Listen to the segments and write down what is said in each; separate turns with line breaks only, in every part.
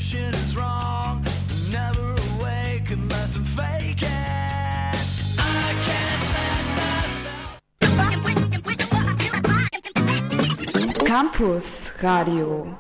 prescription is wrong. I'm never awake unless I'm faking. I can't let myself.
Campus Radio.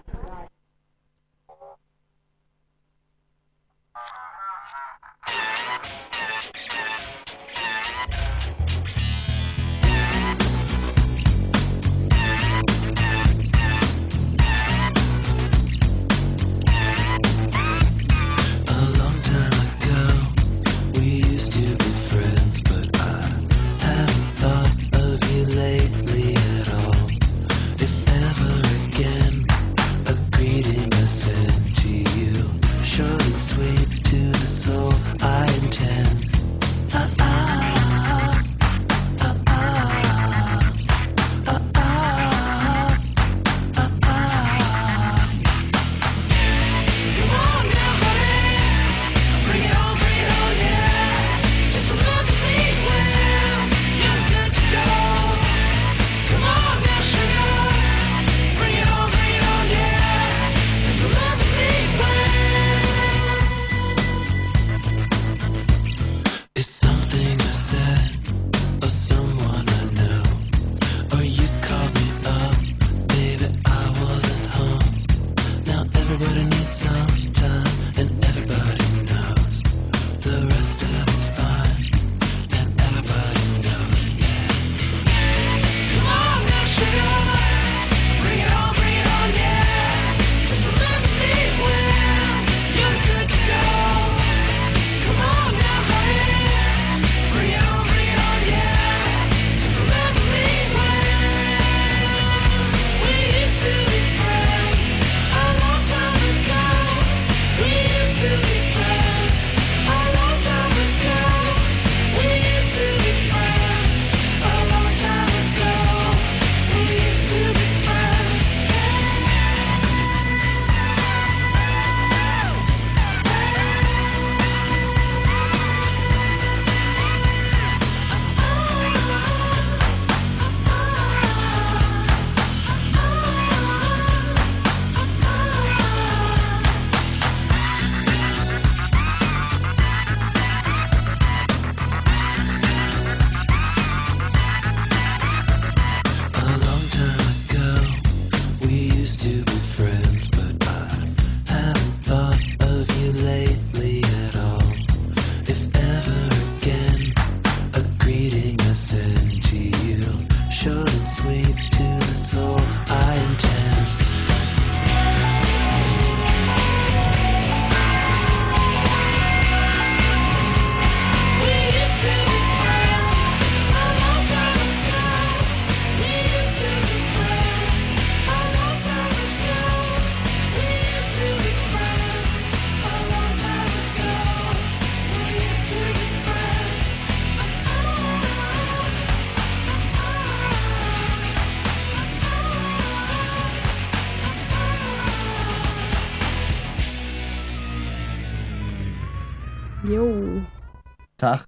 Jo.
Tag.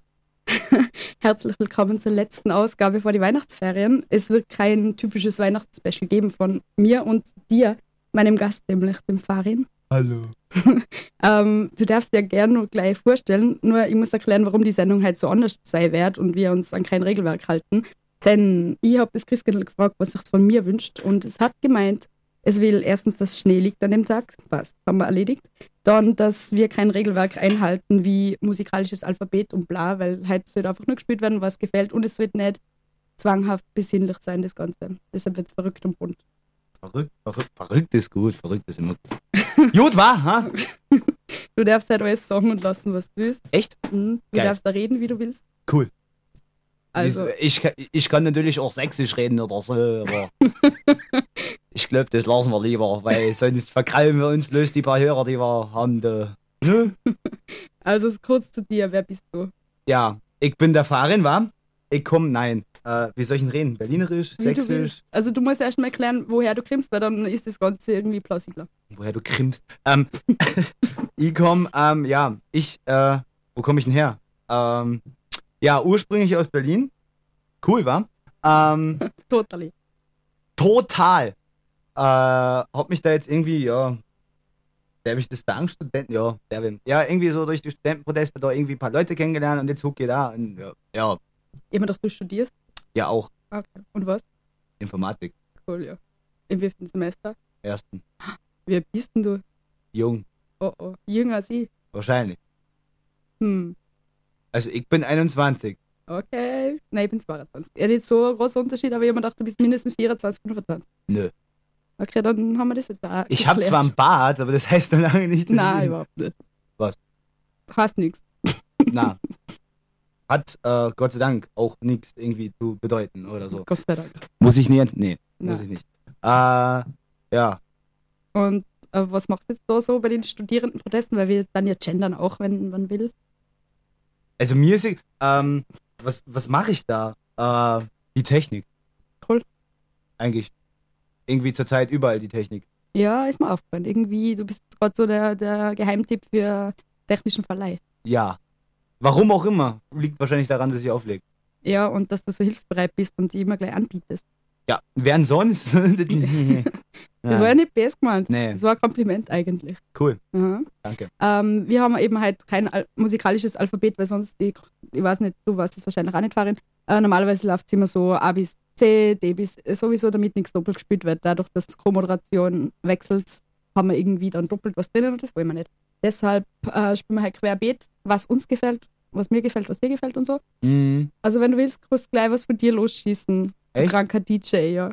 Herzlich willkommen zur letzten Ausgabe vor die Weihnachtsferien. Es wird kein typisches Weihnachtsspecial geben von mir und dir, meinem Gast, nämlich dem Farin.
Hallo.
Du darfst dir gerne nur gleich vorstellen, nur ich muss erklären, warum die Sendung halt so anders sein wird und wir uns an kein Regelwerk halten. Denn ich habe das Christkindl gefragt, was sich von mir wünscht, und es hat gemeint, es will erstens, dass Schnee liegt an dem Tag, passt, haben wir erledigt. Dann, dass wir kein Regelwerk einhalten wie musikalisches Alphabet und bla, weil halt soll einfach nur gespielt werden, was gefällt, und es wird nicht zwanghaft besinnlich sein, das Ganze. Deshalb wird es verrückt und bunt.
Verrückt ist gut, verrückt ist immer gut. Gut, war, ha?
Du darfst halt alles sagen und lassen, was du willst.
Echt?
Du
Geil.
darfst da reden, wie du willst.
Cool.
Also,
Ich kann natürlich auch sächsisch reden oder so, aber ich glaube, das lassen wir lieber, weil sonst verkrallen wir uns bloß die paar Hörer, die wir haben. Ne?
also kurz zu dir, wer bist du?
Ja, ich bin der Farin, wa? Ich komme, wie soll ich denn reden? Berlinerisch,
Wie du
sächsisch?
willst. Also du musst erst mal erklären, woher du kommst, weil dann ist das Ganze irgendwie plausibler.
Woher du krimmst. Ich komme, wo komme ich denn her? Ursprünglich aus Berlin. Cool, wa? Der wichtigste Angststudent, ja. Ja, irgendwie so durch die Studentenproteste da irgendwie ein paar Leute kennengelernt und jetzt hucke ich da. Und ja,
Jemand, dass du studierst?
ja, auch
Okay. Und was?
Informatik.
Cool, ja. Im wievielten Semester?
Ersten.
Wie alt bist denn du?
Jung,
Oh, jünger als ich.
wahrscheinlich. Also ich bin 21.
Okay. Nein, ich bin 22. Ja, nicht so ein großer Unterschied, aber ich habe mir gedacht, du bist mindestens 24, 25.
Nö.
Okay, dann haben wir das jetzt da.
Ich habe zwar ein Bart, aber das heißt noch lange nicht, dass
Nein,
ich...
überhaupt nicht.
Was?
Hast nichts.
Na. Hat Gott sei Dank auch nichts irgendwie zu bedeuten oder so.
Gott sei Dank.
Muss ich nicht? Nee, muss
Nein.
ich nicht. Ja.
Und was machst du jetzt da so bei den Studierendenprotesten? Weil wir dann ja gendern auch, wenn man will.
Also mir ist was mache ich da? Die Technik.
Cool.
Eigentlich. Irgendwie zurzeit überall die Technik.
Ja, ist mir aufgefallen. Irgendwie, du bist gerade so der Geheimtipp für technischen Verleih.
Ja. Warum auch immer. Liegt wahrscheinlich daran, dass ich auflege.
Ja, und dass du so hilfsbereit bist und die immer gleich anbietest.
Ja, wer denn sonst?
Das war ja nicht best gemeint.
Nee.
Das war ein Kompliment eigentlich.
Cool,
Aha.
danke.
Wir haben eben halt kein musikalisches Alphabet, weil sonst, ich weiß nicht, du weißt das wahrscheinlich auch nicht, Farin. Normalerweise läuft es immer so A bis C, D bis sowieso, damit nichts doppelt gespielt wird. Dadurch, dass Co-Moderation wechselt, haben wir irgendwie dann doppelt was drinnen und das wollen wir nicht. Deshalb spielen wir halt querbeet, was uns gefällt, was mir gefällt, was dir gefällt und so.
Mhm.
Also wenn du willst, kannst du gleich was von dir losschießen. Du
Echt?
kranker DJ, ja.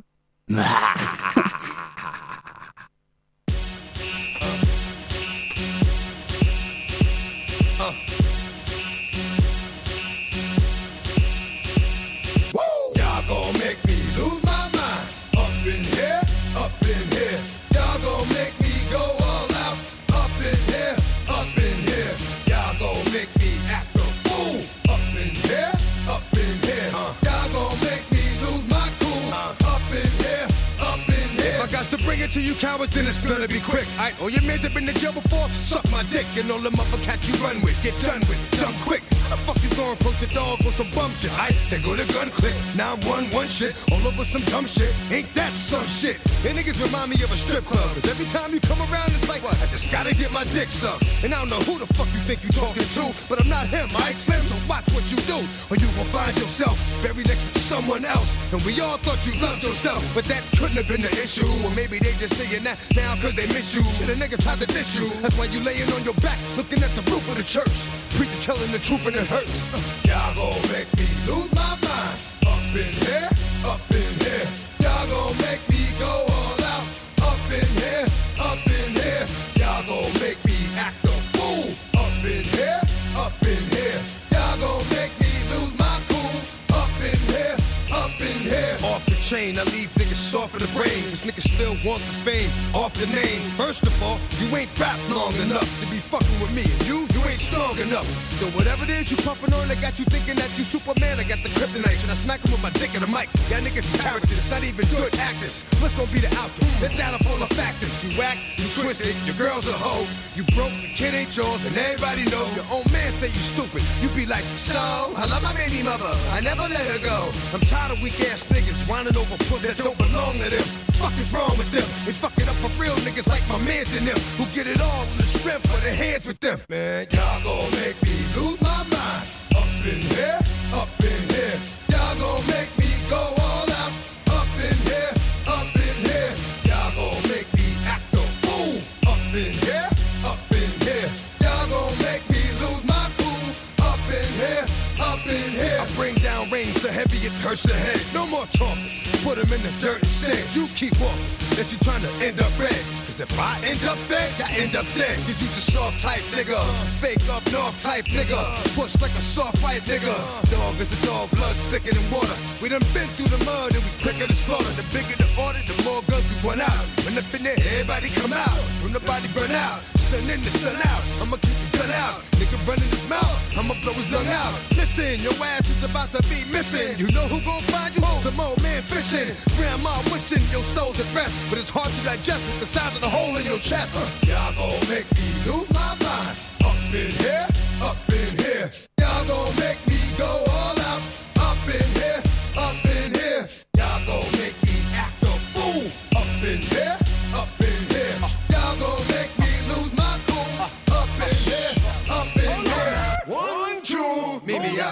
Y'all gon' make me lose my mind. Up in here, up in here. Y'all gon' make me go all out. Up in here, up in here. Y'all gon' make me act a fool. Up in here, up in here. Y'all gon' make me lose my cool. Up in here, up in here. If I got to bring it to you cowards, then it's gonna be quick. Aight, all your men that been in jail before, suck my dick. And all the motherfuckers you run with, get done with, done quick. How the fuck you gonna post the dog on some bum shit? Aight, they go to gun click. Now I'm one shit, all over some dumb shit. Ain't that some shit? And niggas remind me of a strip club. Cause every time you come around, it's like, what? I just gotta get my dick sucked. And I don't know who the fuck you think you talking to, but I'm not him, aight, Slim, so watch what you do. Or you gon' find yourself buried next to someone else. And we all thought you loved yourself, but that couldn't have been the issue. Or maybe they just saying that now cause they miss you. Shit, a nigga tried to diss you. That's why you laying on your back, looking at the roof of the church. Preacher telling the truth and it hurts. Y'all gon' make me lose my mind. Up in here, up in here. Y'all gon' make me go all out. Up in here, up in here. Y'all gon' make me act a fool. Up in here, up in here. Y'all gon' make me lose my cool. Up in here, up in here. Off the chain, I leave niggas soft in the brain. Cause niggas still want the fame off the name. First of all, you ain't rap long enough to be fucking with me. And you ain't strong enough. So whatever it is you puffin' on, I got you thinking that you Superman. I got the kryptonite, and I smack him with my dick in the mic. Y'all niggas is characters, it's not even good actors. What's gonna be the outcome? Let's add up all the factors. You whack, you twisted, your girl's a hoe. You broke, the kid ain't yours, and everybody know. Your own man say you stupid. You be like, so, I love my baby mother, I never let her go. I'm tired of weak ass niggas whining over foot that don't belong to them. Fuck is wrong with them? They fuck it up for real niggas like my mans and them, who get it all in the strength for their hands with them. Man, y'all gon' make me lose my mind. Up in here, up in here. Y'all gon' make me go all out. Up in here, up in here. Y'all gon' make me act a fool. Up in here, up in here. Y'all gon' make me lose my cool. Up in here, up in here. I bring down rain so heavy it hurts the head. No more talking, put him in the dirt instead. You keep walking, that you trying to end up red. Cause if I end up fed, I end up dead. Cause you just soft type nigga, fake up north type nigga, push like a soft white nigga. Dog is a dog, blood thicker than water. We done been through the mud and we quicker to slaughter. The bigger the order, the more guns we run out. When up in there, everybody come out. When the body burn out, sun in the sun out. I'ma keep the gun out. Nigga running his mouth, I'ma blow his lung out. Listen, your ass is about to be missing. You know who gon' find you? Some old man fishing. Grandma wishing your soul's at rest, but it's hard to digest with the size of the hole in your chest. Y'all gon' make me lose my mind. Up in here, up in here. Y'all gon' make me go all out. Up in here, up in here. Y'all gon' make me act a fool. Up in here, up in here. Y'all gon' make me lose my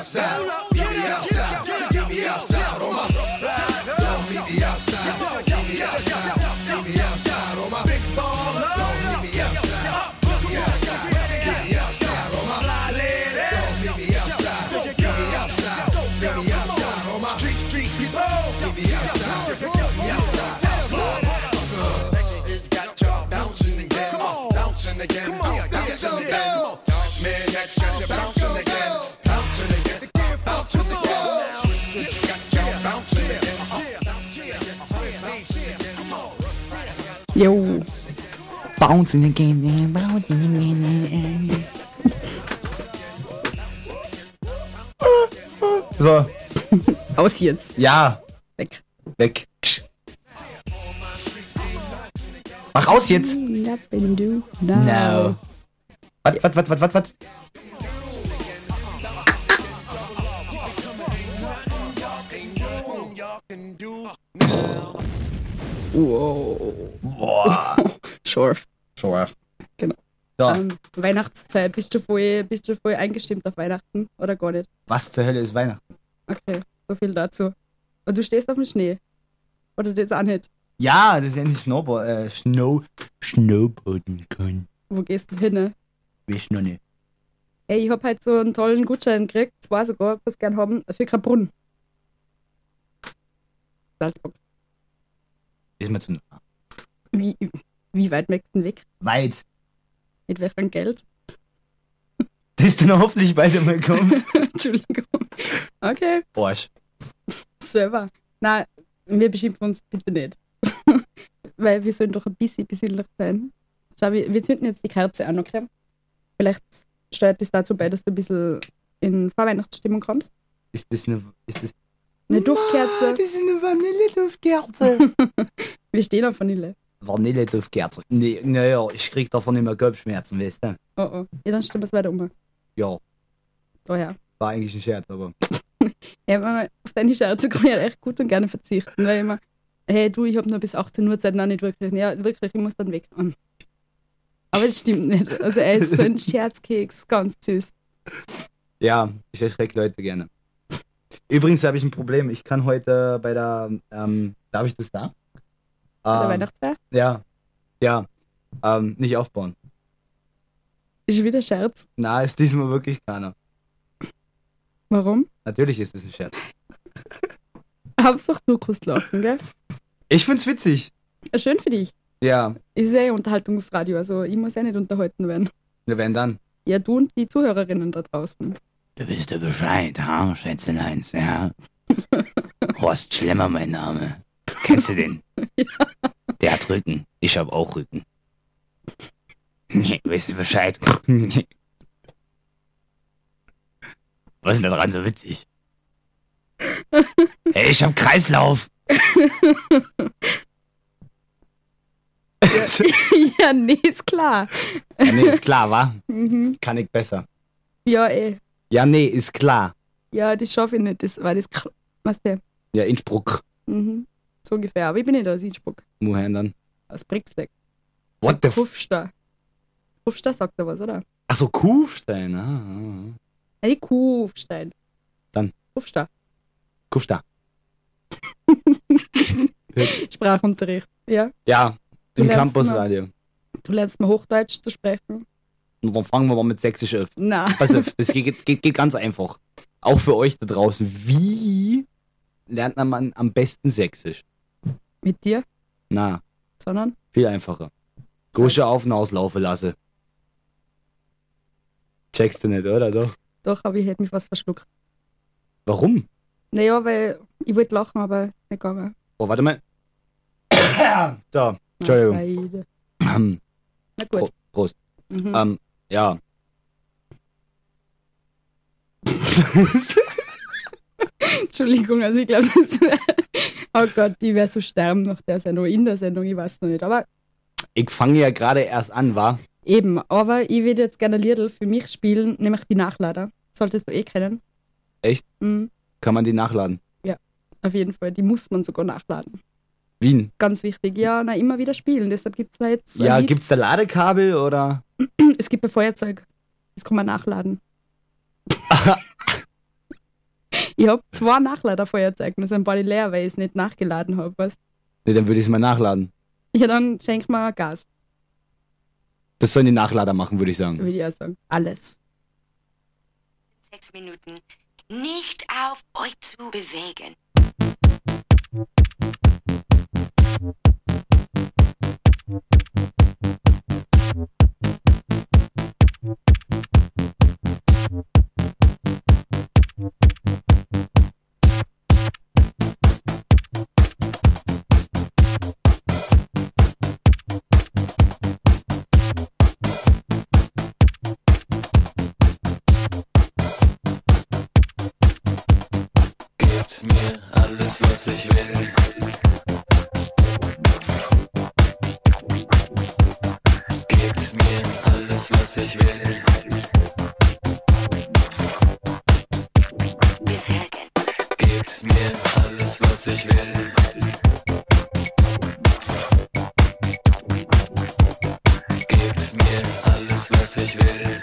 outside. Meet me outside. Meet me outside on my. Don't meet me outside. Meet me outside. Meet me outside on my big baller. Don't meet me outside. Meet me outside. Meet me outside on my fly lady. Don't meet me outside. Meet me outside. Meet me outside on my street people. Meet me outside. Meet me outside. It's got y'all bouncing again. Bouncing again. Bouncing again. Man, that's got you bouncing again. Bouncing again. Bouncing again. It's got y'all bouncing again.
Jo.
Bouncing again, bouncing again. So,
Aus jetzt.
ja,
Weg.
weg. Mach raus jetzt.
Da bin du.
No. Was?
Wow.
Boah.
Scharf.
Scharf.
Genau.
So,
Weihnachtszeit. Bist du voll eingestimmt auf Weihnachten oder gar nicht?
was zur Hölle ist Weihnachten?
Okay, so viel dazu. Und du stehst auf dem Schnee. Oder das auch nicht?
Ja, das ist ja nicht Snowboarden können.
Wo gehst du hin?
Weiß noch nicht.
Hey, ich hab halt so einen tollen Gutschein gekriegt, 2 sogar, was gern haben, für Krabrunn. Salzburg.
Ist mir zu nah.
Wie weit möchtest du denn weg?
Weit.
Mit welchem Geld?
Das dann hoffentlich bald einmal kommt.
Entschuldigung. Okay,
Arsch.
selber. Nein, wir beschimpfen uns bitte nicht. Weil wir sollen doch ein bisschen besinnlich sein. Schau, wir zünden jetzt die Kerze an, okay? Vielleicht steuert das dazu bei, dass du ein bisschen in Vorweihnachtsstimmung kommst.
Ist das eine
Eine Duftkerze.
Das ist eine Vanille-Duftkerze.
Wir stehen auf Vanille.
Vanille-Duftkerze. Nee, naja, ich krieg davon immer Kopfschmerzen, weißt du?
Oh oh. Ja, dann stimmt es weiter um.
Ja,
Daher.
war eigentlich ein Scherz, aber.
Ja, manchmal auf deine Scherze kann ich halt echt gut und gerne verzichten. Weil ich immer, hey du, ich habe nur bis 18 Uhr Zeit, nein, nicht wirklich. Ja, wirklich, ich muss dann weg. Aber das stimmt nicht. Also er ist so ein Scherzkeks, ganz süß.
Ja, ich erschrecke Leute gerne. Übrigens habe ich ein Problem. Ich kann heute bei der. Darf ich das da?
Bei der Weihnachtsfeier.
Ja. Nicht aufbauen.
Ist wieder Scherz.
Na, ist diesmal wirklich keiner.
Warum?
Natürlich ist es ein Scherz.
Hauptsache du kannst lachen, gell?
Ich find's witzig.
Schön für dich.
Ja,
Ist ja Unterhaltungsradio, also ich muss ja nicht unterhalten werden.
wenn dann.
Ja, du und die Zuhörerinnen da draußen.
Du bist ja Bescheid, ha, Schätzeleins, ja. Horst Schlemmer, mein Name. Kennst du den?
Ja.
Der hat Rücken. Ich hab auch Rücken. Weißt du Bescheid? Was ist denn daran so witzig? Hey, ich hab Kreislauf.
Ja, nee, ist klar.
Ja, nee, ist klar, wa?
Mhm.
Kann ich besser.
Ja, ey.
Ja, nee, ist klar.
Ja, das schaffe ich nicht. Das war das. Was der?
Ja, Innsbruck.
Mhm. So ungefähr. Aber ich bin nicht aus Innsbruck.
Woher denn?
Aus Brixbeck.
What the f...
Kufstein. Kufstein sagt er was, oder?
Ach so, Kufstein. Ah.
Nein, Kufstein.
Dann?
Kufstein.
Kufstein.
Sprachunterricht. Ja.
Ja,
Du
im
lernst
Campusradio.
Du lernst mal Hochdeutsch zu sprechen.
Und dann fangen wir mal mit Sächsisch auf.
Na.
Pass auf, das geht ganz einfach. Auch für euch da draußen. Wie lernt man am besten Sächsisch?
Mit dir?
Na,
Sondern?
viel einfacher. Gusche auf und auslaufen lasse. Checkst du nicht, oder? Doch.
Doch, aber ich hätte mich fast verschluckt.
Warum?
Naja, weil ich wollte lachen, aber nicht gegangen.
Oh, warte mal. So, Entschuldigung.
Na gut.
Prost.
Mhm.
Ja.
Entschuldigung, also ich glaube, das wär, oh Gott, ich werde so sterben nach der Sendung, in der Sendung, ich weiß noch nicht. Aber
Ich fange ja gerade erst an, wa?
eben, aber ich würde jetzt gerne ein Liedl für mich spielen, nämlich die Nachlader. Solltest du eh kennen.
Echt?
Mhm,
Kann man die nachladen?
auf jeden Fall, die muss man sogar nachladen.
Wien.
Ganz wichtig. Ja, na, immer wieder spielen, deshalb gibt es da jetzt ein
Ja,
Lied.
gibt's da Ladekabel oder?
Es gibt ein Feuerzeug, das kann man nachladen. Ich habe 2 Nachladerfeuerzeuge, nur sind beide leer, weil ich es nicht nachgeladen habe. Weißt?
Ne, dann würde ich es mal nachladen.
Ja, dann schenk mal Gas,
Das sollen die Nachlader machen, würde ich sagen.
würde ich auch sagen. Alles.
6 Minuten nicht auf euch zu bewegen.
Gebt mir alles, was ich will. Gebt mir alles, was ich will. Gebt mir alles, was ich will. Gebt mir alles, was ich will.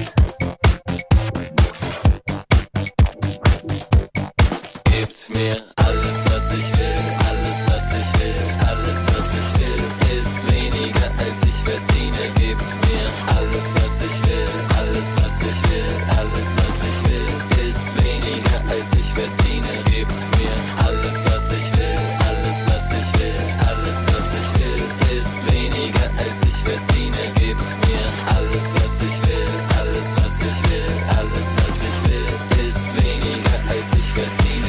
Gebt mir alles, was ich will, alles, was ich will, alles, was ich will, ist weniger, als ich verdiene. Gebt mir alles, was ich will, alles, was ich will, alles, was ich will, ist weniger, als ich verdiene. Gebt mir alles, was ich will, alles, was ich will, alles, was ich will, ist weniger, als ich verdiene. Gebt mir alles, was ich will, alles, was ich will, alles, was ich will, ist weniger, als ich verdiene.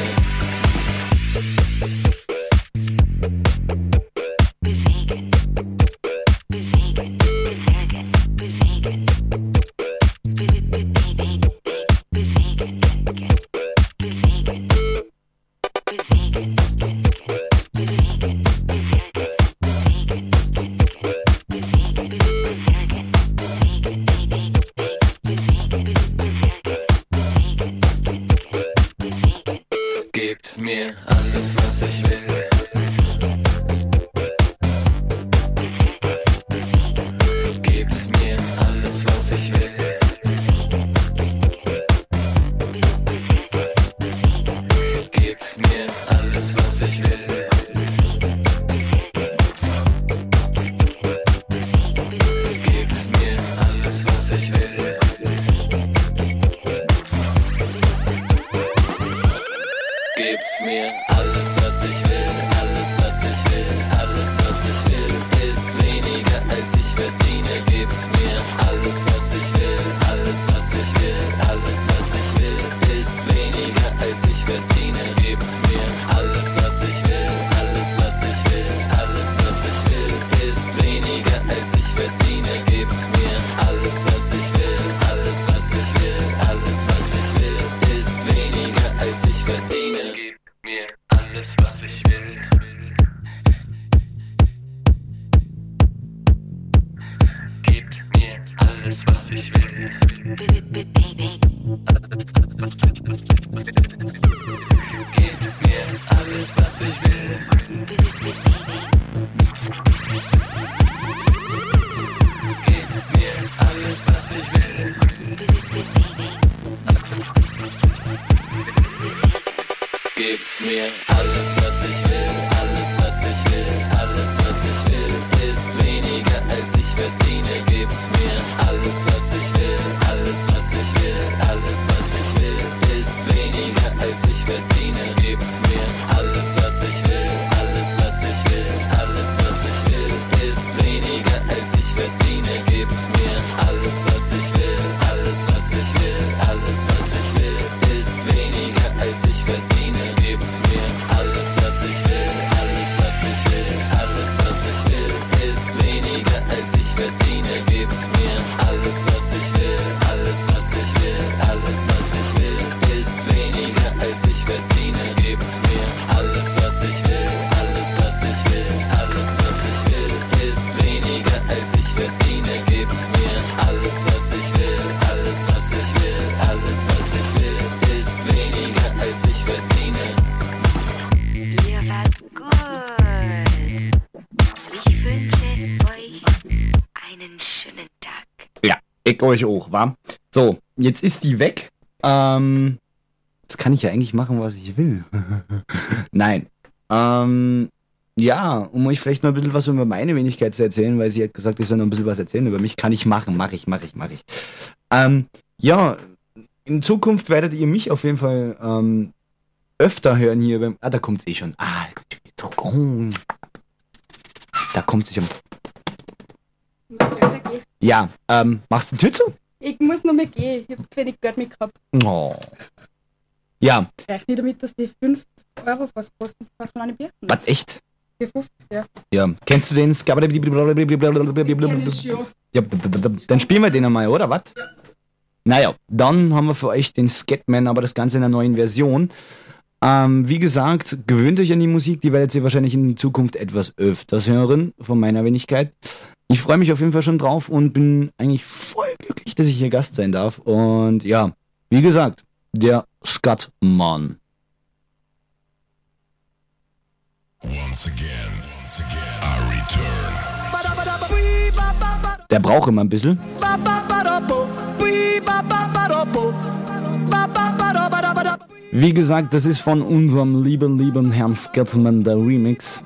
Bewegen, bewegen, bewegen, bewegen, bewegen, bewegen, bewegen,
Gebt mir alles, was ich will. Gebt mir alles, was ich will. Gebt mir alles, was ich will. Gebt mir alles, was ich will. Gebt mir alles, was ich will, alles, was ich will, alles, was ich will, ist weniger, als ich verdiene. Gebt mir alles, was ich will, alles, was ich will, alles, was ich will, ist weniger, als ich verdiene. Gebt mir alles, was ich will, alles, was ich will, alles, was ich will, ist weniger, als ich verdiene. Gebt mir alles, was ich will, alles, was ich will, alles, was ich will, ist weniger, als ich verdiene. Gib mir alles, was ich will. Gebt mir alles, was ich will. Gebt mir alles, was ich will. Gebt mir alles, was ich will. Gebt mir alles, was ich will, alles, was ich will, alles, was ich will, ist weniger, als ich verdiene. Gebt mir alles, was ich will, alles, was ich will, alles, was ich will, ist weniger, als ich verdiene. Gebt mir alles, was ich will, alles, was ich will, alles, was ich will, ist weniger, als ich verdiene. Gebt mir alles, was ich will, alles, was ich will, alles, was ich will, ist weniger, als ich verdiene. Gebt mir alles, was ich will, alles, was ich will, alles, was ich will, ist weniger, als ich verdiene. Gebt mir alles, was ich will, alles, was ich will, alles, was ich will, ist weniger, als ich verdiene. Gebt mir alles, was ich will, alles, was ich will, alles, was ich will, ist weniger, als ich verdiene. Gebt mir alles, was ich will, alles, was ich will, alles, was ich will, ist weniger, als ich verdiene.
Ihr wart gut. Ich wünsche euch einen schönen Tag.
Ja, ich euch auch, wa? So, jetzt ist die weg. Jetzt kann ich ja eigentlich machen, was ich will. Nein. Ja, um euch vielleicht noch ein bisschen was über meine Wenigkeit zu erzählen, weil sie hat gesagt, ich soll noch ein bisschen was erzählen über mich. Kann ich machen, mache ich. Ja, in Zukunft werdet ihr mich auf jeden Fall öfter hören hier beim... da kommt sie schon. Da kommt sie schon. Ja, machst du die Tür zu?
Ich muss noch mehr gehen. Ich habe zu wenig Geld mit gehabt.
Oh. Ja,
Rechne damit, dass die 5 Euro fast kosten. Für kleine Bier.
was echt?
Für 50, ja.
Ja, kennst du den
Ich kenn ich schon.
Ja, dann spielen wir den einmal, oder was? Ja. Naja, dann haben wir für euch den Scatman, aber das Ganze in einer neuen Version. Wie gesagt, gewöhnt euch an die Musik, die werdet ihr wahrscheinlich in Zukunft etwas öfters hören, von meiner Wenigkeit. Ich freue mich auf jeden Fall schon drauf und bin eigentlich voll glücklich, dass ich hier Gast sein darf. Und ja, wie gesagt, der Scatman.
Once again, I return.
Der braucht immer ein bisschen. Wie gesagt, das ist von unserem lieben Herrn Scatman, der Remix.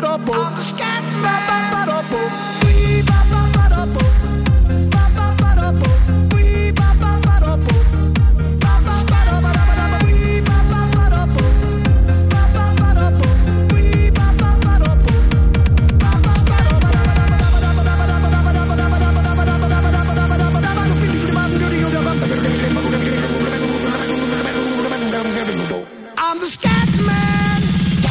I'm the scat man.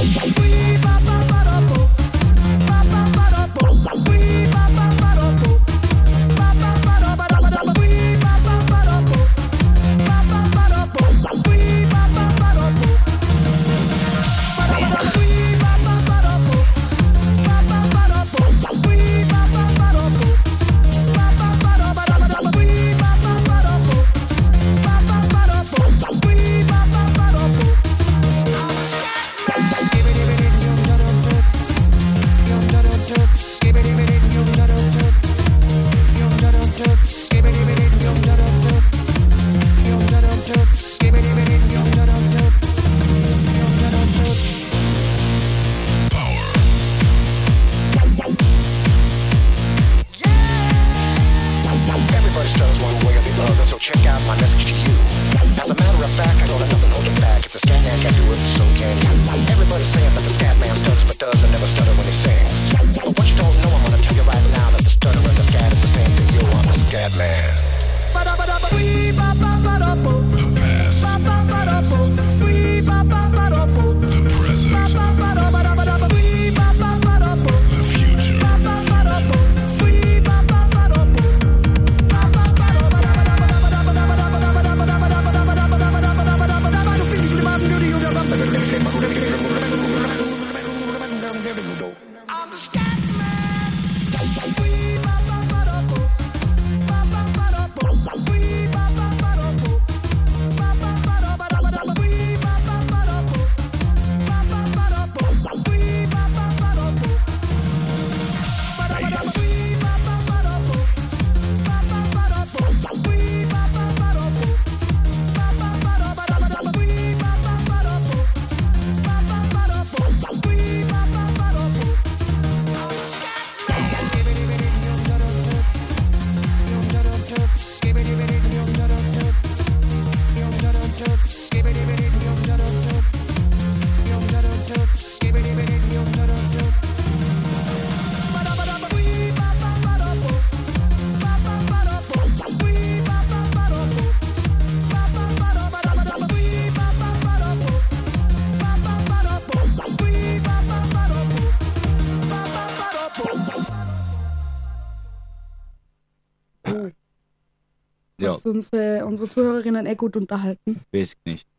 Ja.
Hast du unsere Zuhörerinnen gut unterhalten?
Weiß ich nicht.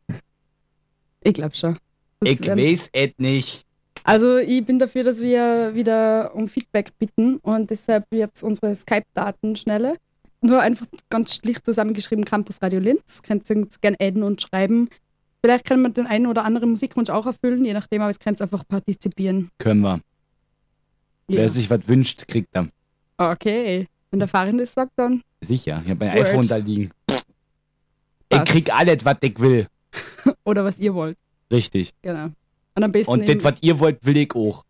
Ich glaube schon.
Ich weiß es nicht.
Also ich bin dafür, dass wir wieder um Feedback bitten und deshalb jetzt unsere Skype-Daten schnelle. Nur einfach ganz schlicht zusammengeschrieben Campus Radio Linz. Könnt ihr uns gerne adden und schreiben. Vielleicht können wir den einen oder anderen Musikwunsch auch erfüllen, je nachdem, aber es könnt einfach partizipieren.
Können wir.
Ja.
Wer sich was wünscht, kriegt er.
Okay. Wenn der Fahrende das sagt, dann.
Sicher, ich habe mein
Word.
iPhone da liegen. Ich
Passt.
krieg alles, was ich will.
Oder was ihr wollt.
Richtig.
Genau. Und am besten
Und das, was ihr wollt, will ich auch.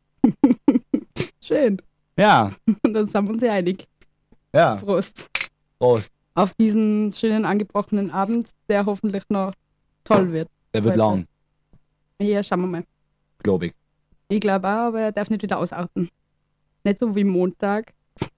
schön.
Ja,
Und dann sind wir uns ja einig.
ja.
Prost.
Prost.
Auf diesen schönen angebrochenen Abend, der hoffentlich noch toll wird.
Der wird
Heute.
lang,
Ja, schauen wir mal.
glaube ich.
Ich glaube auch, aber er darf nicht wieder ausarten. Nicht so wie Montag.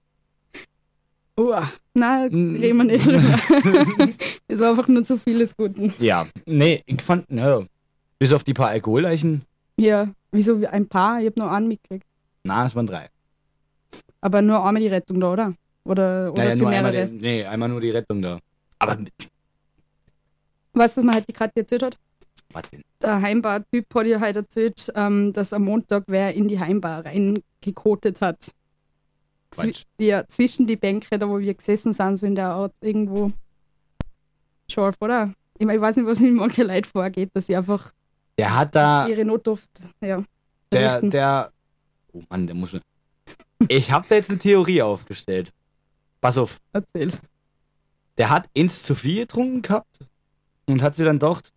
Nein, reden wir nicht drüber. Es war einfach nur zu vieles Guten.
Ja, nee, ich fand, naja, bis auf die paar Alkoholleichen,
Ja, wieso ein paar? Ich habe noch einen mitgekriegt.
na, es waren 3.
Aber nur einmal die Rettung da, oder? Oder
Naja,
für
nur einmal,
mehrere?
einmal nur die Rettung da. Aber,
Weißt du, was mir halt die Katja erzählt hat?
was denn?
Der Heimbar-Typ hat ihr halt erzählt, dass am Montag wer in die Heimbar reingekotet hat.
Quatsch.
Ja, zwischen die Bänke, da wo wir gesessen sind, so in der Art irgendwo. Scharf, oder? Ich meine, ich weiß nicht, was mit manchen Leuten vorgeht, dass sie einfach
Der hat da,
ihre Notdurft, ja.
der,
verrichten.
oh Mann, der muss schon. Ich habe da jetzt eine Theorie aufgestellt. Pass auf,
Erzähl.
der hat eins zu viel getrunken gehabt und hat sie dann gedacht,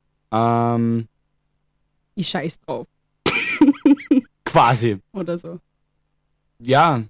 Ich scheiß drauf.
quasi,
Oder so.
ja,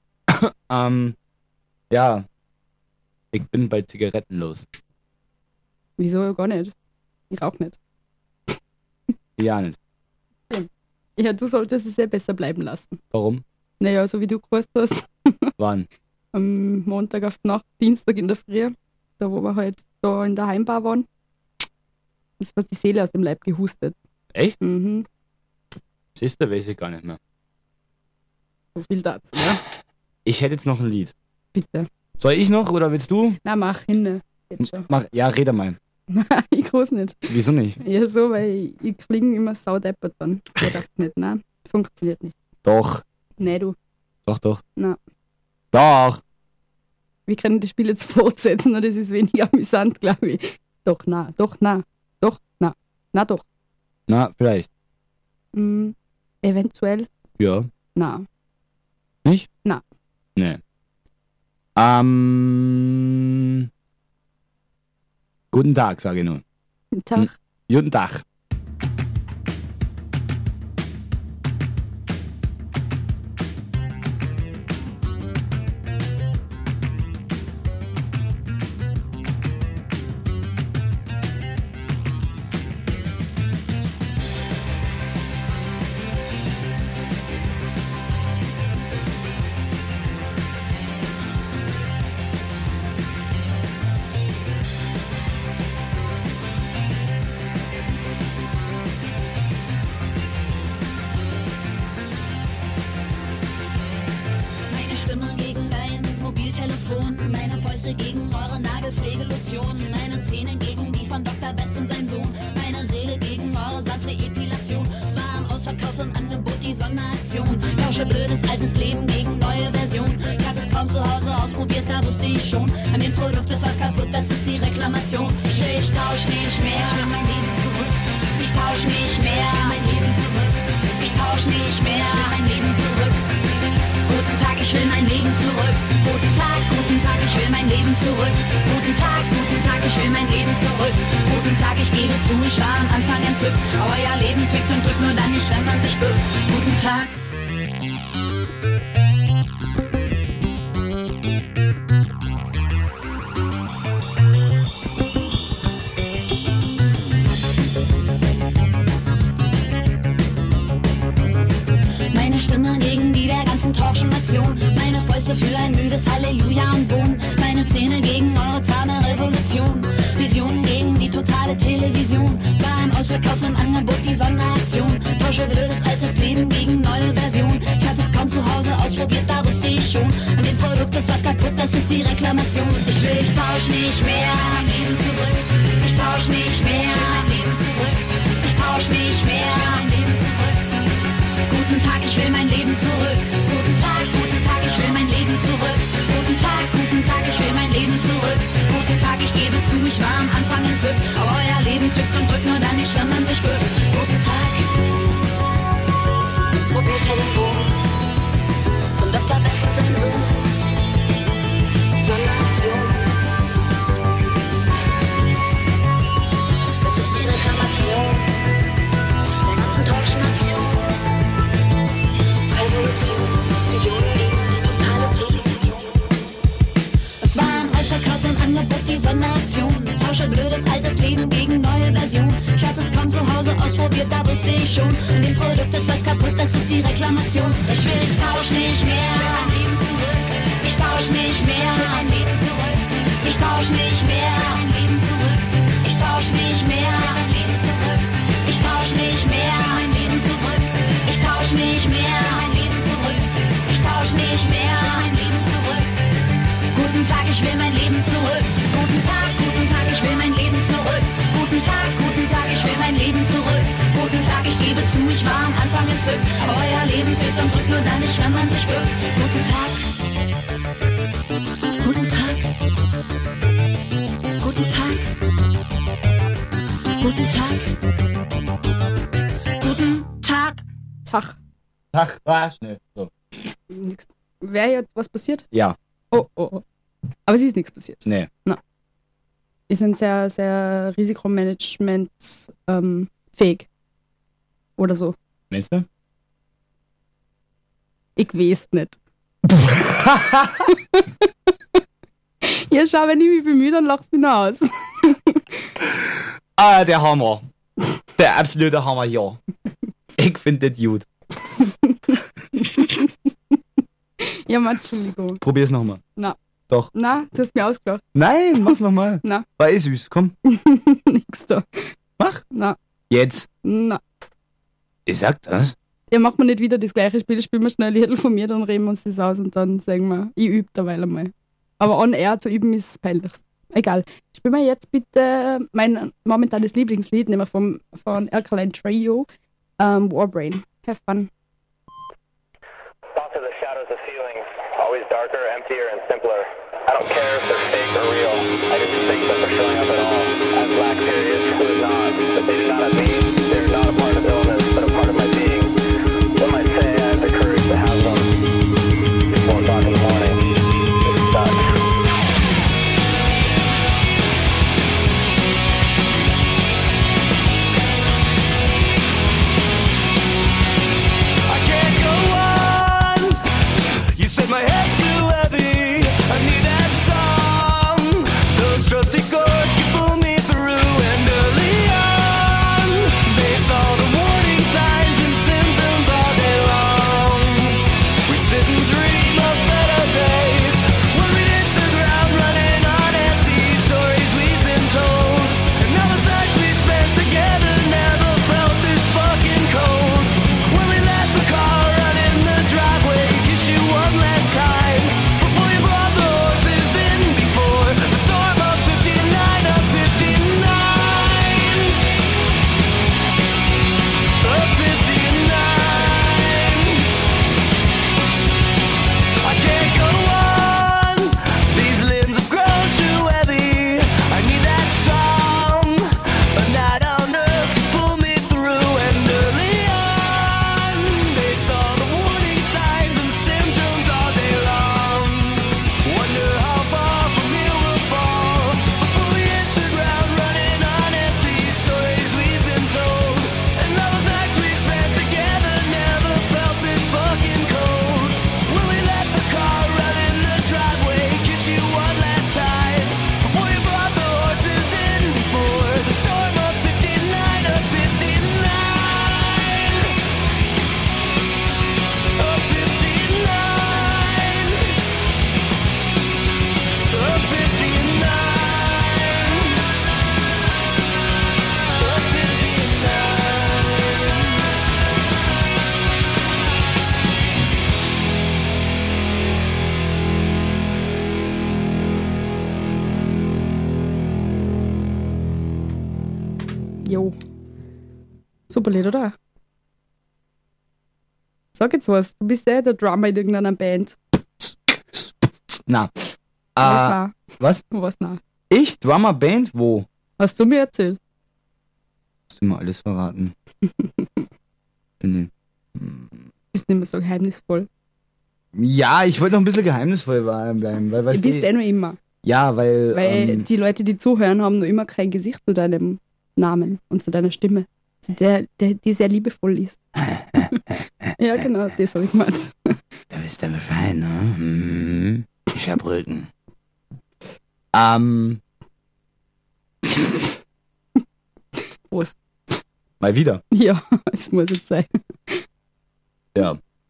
ja, ich bin bei Zigaretten los.
Wieso gar nicht? Ich rauch nicht.
Ja, nicht.
Ja, du solltest es ja besser bleiben lassen.
Warum?
Naja, so wie du gewusst hast,
Wann?
am Montag auf die Nacht, Dienstag in der Früh, da wo wir halt da in der Heimbar waren, ist fast die Seele aus dem Leib gehustet.
Echt?
Mhm.
Siehst du, weiß ich gar nicht mehr.
So viel dazu, ja?
Ich hätte jetzt noch ein Lied.
Bitte.
Soll ich noch oder willst du?
Na, mach hin. Jetzt schon.
Mach, ja, rede mal.
Ich groß nicht.
Wieso nicht?
Ja, so, weil ich klinge immer saudeppert dann. Das geht einfach nicht, nein. Funktioniert nicht.
Doch,
Nee, du.
doch.
Na.
Doch.
Wir können das Spiel jetzt fortsetzen und das ist weniger amüsant, glaube ich. Doch, na. Na, doch.
Na, vielleicht.
Eventuell,
Ja.
na.
Nicht?
Na.
Nee. Guten Tag, sage ich nur.
Tag.
Guten Tag.
Meine Stimme gegen dein Mobiltelefon, meine Fäuste gegen eure Nagelpflegelotion, meine Zähne gegen die von Dr. Best und sein Sohn, meine Seele gegen eure sanfte Epilation. Zwar am Ausverkauf im Angebot die Sonderaktion, tausche blödes altes Leben gegen neue Version. Ich hatte es kaum zu Hause ausprobiert, da wusste ich schon, an dem Produkt ist was kaputt, das ist die Reklamation. Ich tausch nicht mehr, ich will mein Leben zurück. Ich tausch nicht mehr, mein Leben zurück. Ich tausch nicht mehr, mein Leben zurück. Guten Tag, ich will mein Leben zurück. Guten Tag, ich will mein Leben zurück. Guten Tag, ich will mein Leben zurück. Guten Tag, ich gebe zu, ich war am Anfang entzückt. Euer Leben zwickt und drückt nur dann nicht, wenn man sich bückt. Guten Tag. Meine Stimme gegen die der ganzen Talkshow-Nation. Meine Fäuste für ein müdes Halleluja und Bohnen. Meine Zähne gegen eure zahme Revolution. Visionen gegen die totale Television. Zwar im Ausverkauf im Angebot die Sonderaktion. Tausche blödes altes Leben gegen neue Version. Ich hatte es kaum zu Hause ausprobiert, da wusste ich schon. An dem Produkt ist was kaputt, das ist die Reklamation. Ich tausch nicht mehr, mein Leben zurück. Ich tausch nicht mehr, mein Leben zurück. Ich tausch nicht mehr, mein Leben zurück. Guten Tag, ich will mein Leben zurück. Guten Tag, ich will mein Leben zurück. Guten Tag, ich will mein Leben zurück. Guten Tag, ich gebe zu, ich war am Anfang entzückt. Aber euer Leben zückt und drückt nur dann nicht, wenn man sich bückt. Guten Tag. Mobiltelefon. Von Dr. Best und sein Sohn. Sonderaktion. Das ist die Reklamation. Ich tausch nicht mehr. Ich tausch nicht mehr. Ich tausch nicht mehr. Ich tausch nicht mehr. Ich tausch nicht mehr. Ich tausch nicht mehr. Ich tausch nicht mehr. Guten Tag, ich will mein Leben zurück. Guten Tag, ich will mein Leben zurück. Guten Tag, ich will mein Leben zurück. Guten Tag, ich gebe zu, ich war am Anfang entzückt. Euer Leben zählt und drückt nur dann nicht, wenn man sich bückt. Guten Tag. Guten Tag. Guten Tag. Guten Tag. Guten Tag.
Tag.
Tag, war schnell. So.
Nix. Wäre jetzt was passiert?
Ja,
Oh. Aber es ist nichts passiert.
nee.
Wir sind sehr, sehr Risikomanagement fähig. Oder so.
Meinst du?
Ich weiß nicht. Ja, schau, wenn ich mich bemühe, dann lachst du mich noch aus.
Ah, der Hammer. Der absolute Hammer, ja. Ich finde das gut.
Ja, Mann, Entschuldigung.
Probier's nochmal.
Na.
Doch.
Na, du hast mir ausgelacht.
Nein, mach's nochmal.
Na.
War eh süß, komm.
Nix da.
Mach.
Na.
Jetzt.
Na.
Ich sag das.
Ja, machen wir nicht wieder das gleiche Spiel. Spielen wir schnell ein Liedl von mir, dann reden wir uns das aus und dann sagen wir, ich übe derweil einmal. Aber on air zu üben ist peinlich. Egal. Spielen wir jetzt bitte mein momentanes Lieblingslied, nämlich von Alkaline Trio, Warbrain. Have fun.
Thoughts are the shadows of feelings, always darker, emptier, and simpler. I don't care if they're fake or real, I just think that they're showing up at all. As black periods, who is not? But they do not have me, they're not a part of illness, but a part of my being. One might say I have the courage to have them. It's 4 o'clock in the morning. It sucks.
I can't go on. You said my head's too heavy. I need that song. Those trusty chords can pull me through. And early on, they saw the warning signs and symptoms all day long. We'd sit and dream of better days when we'd hit the ground running on empty stories we've been told. And all the times we spent together never felt this fucking cold. When we let the car run in the driveway, kiss you one last time before you brought the horses in. Before the storm of 59, of 59, of 59. I can't go on. These limbs have grown too heavy. I need that song. A night on earth to pull me through. And early on, they saw the warning signs and symptoms all day long. Wonder how far from here we'll fall before we hit the ground running on empty stories we've been told. And all the nights we spent together never felt this fucking cold. When we let the car run in the driveway, kiss you one last time before you brought the horses in. Before the storm of 59, of 59, of 59, of 59, of 59.
Jo. Super Lied, oder? Sag jetzt was. Du bist ja der Drummer in irgendeiner Band.
Na.
Was
was?
na? Was na?
Ich? Drummer Band? Wo?
Hast du mir erzählt?
Hast du mir alles verraten? Bin
Ist nicht mehr so geheimnisvoll.
ja, ich wollte noch ein bisschen geheimnisvoll bleiben, weil
Du
weißt
bist
du,
noch immer.
ja,
Weil die Leute, die zuhören, haben noch immer kein Gesicht zu deinem Namen und zu deiner Stimme. Die sehr liebevoll ist. Ja, genau, das habe ich gemeint.
da wisst ihr Bescheid, ne? Mhm. Ich hab Rücken.
Prost.
Mal wieder.
Ja, es muss jetzt sein.
Ja.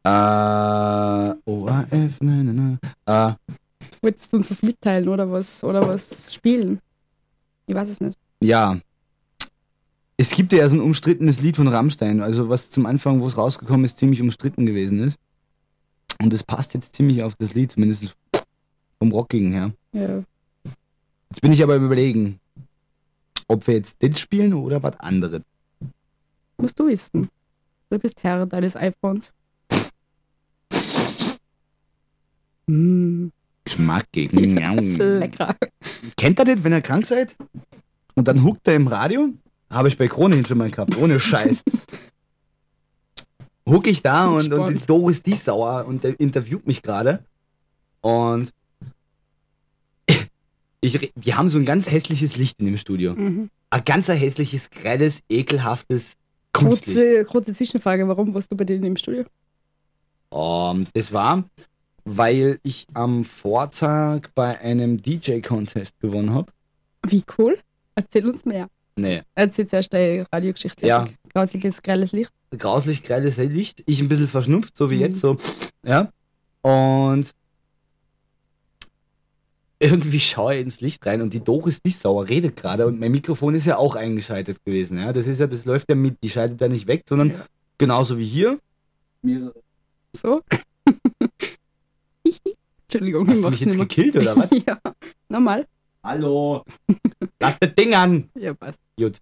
ORF,
Wolltest du uns das mitteilen oder was spielen? Ich weiß es nicht.
ja. Es gibt ja so ein umstrittenes Lied von Rammstein, also was zum Anfang, wo es rausgekommen ist, ziemlich umstritten gewesen ist. Und es passt jetzt ziemlich auf das Lied, zumindest vom Rockigen her.
Ja.
Jetzt bin ich aber im Überlegen, ob wir jetzt das spielen oder was anderes.
Musst du wissen. Du bist Herr deines iPhones.
Geschmackig.
Lecker.
Kennt ihr das, wenn ihr krank seid? Und dann huckt er im Radio? Habe ich bei Krone schon mal gehabt, ohne Scheiß. Huck ich da und die Doris Diesauer und der interviewt mich gerade. Und die haben so ein ganz hässliches Licht in dem Studio.
Mhm.
Ein ganz hässliches, grelles, ekelhaftes Kunstlicht.
Kurze Zwischenfrage, warum warst du bei denen im Studio?
Das war, weil ich am Vortag bei einem DJ-Contest gewonnen habe.
Wie cool. Erzähl uns mehr.
Nee.
Erzähl zuerst deine Radiogeschichte.
Ja.
Grausliches, grelles Licht.
Grauslich grelles Licht. Ich ein bisschen verschnupft, so wie jetzt so. Ja. Und irgendwie schaue ich ins Licht rein und die Doris Diesauer redet gerade und mein Mikrofon ist ja auch eingeschaltet gewesen. Ja. Das läuft ja mit, die schaltet ja nicht weg, sondern genauso wie hier.
So. Entschuldigung,
Hast du mich jetzt gekillt oder was?
Ja, nochmal.
Hallo. Lass das Ding an.
Ja, passt.
Gut.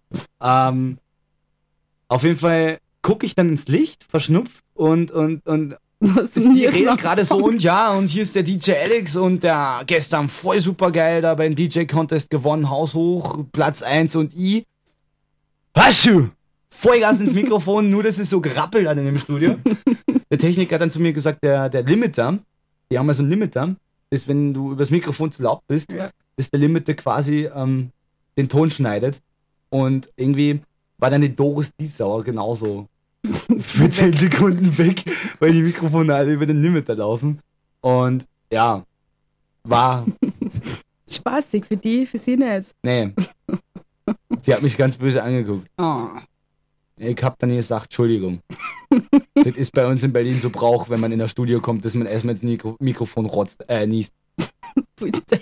Auf jeden Fall gucke ich dann ins Licht, verschnupft und sie redet gerade so und hier ist der DJ Alex und der gestern voll super geil da beim DJ Contest gewonnen, haushoch, Platz 1 und I. Haschu! Vollgas ins Mikrofon, nur dass es so gerappelt hat in dem Studio. Der Techniker hat dann zu mir gesagt, der Limiter, die haben ja so einen Limiter, ist, wenn du übers Mikrofon zu laut bist, dass der Limiter quasi den Ton schneidet. Und irgendwie war dann die Doris Diesauer genauso für 10 Sekunden weg, weil die Mikrofone alle über den Limiter laufen. Und ja, war
spaßig für sie nicht.
Nee. Sie hat mich ganz böse angeguckt.
Oh.
Ich hab dann gesagt, Entschuldigung. Das ist bei uns in Berlin so Brauch, wenn man in das Studio kommt, dass man erstmal ins Mikrofon niest.
Bitte.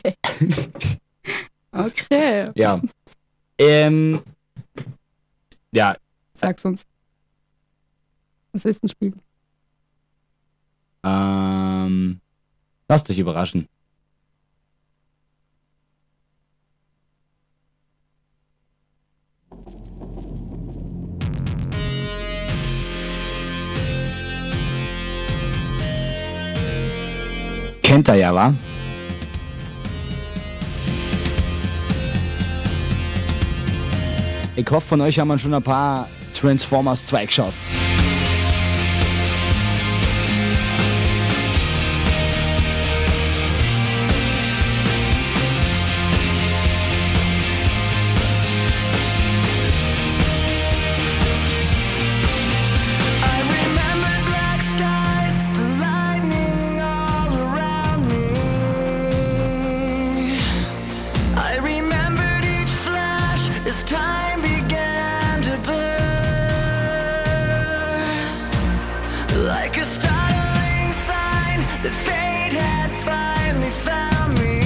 Okay.
Ja. Ja.
Sag's uns. Was ist ein Spiel?
Lasst euch überraschen. Kennt ihr ja, wa? Ich hoffe, von euch haben wir schon ein paar Transformers 2 geschaut.
As time began to burn, like a startling sign that fate had finally found me,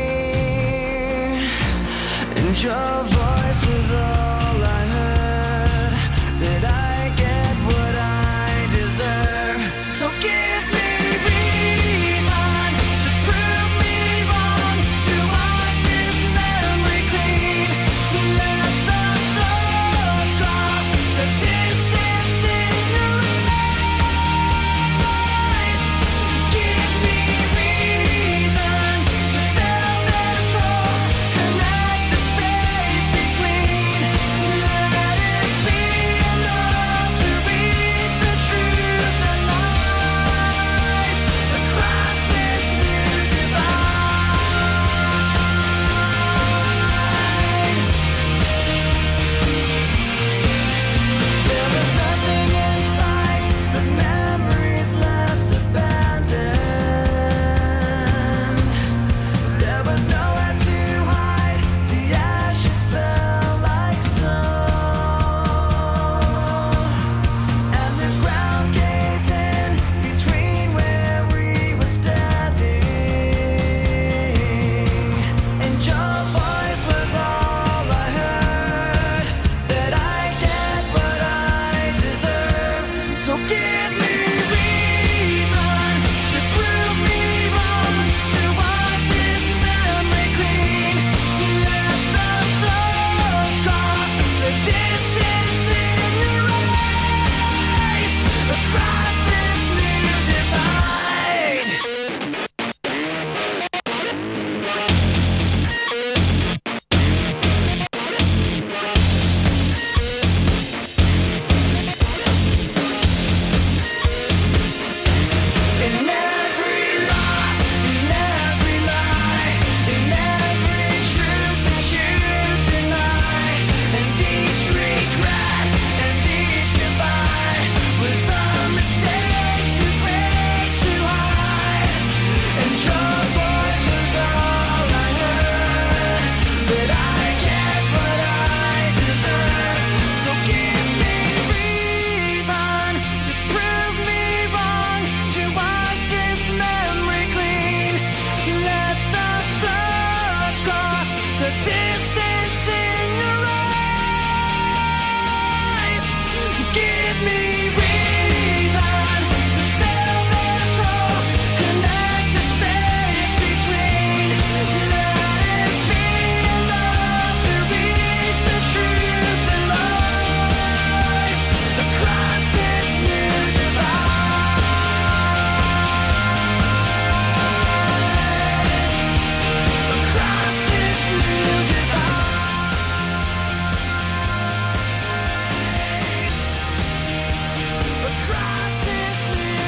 and your voice was all I heard, that I get what I deserve. So give me reason to prove me wrong, to wash this memory clean. Let the thoughts cross the distance in your eyes. Give me reason to fill this hole, connect the space between. distance in your eyes. Give me reason to fill this hole, connect the space between. Let it be enough to reach the truth and lies across this new divide. Across this new divide. Across this new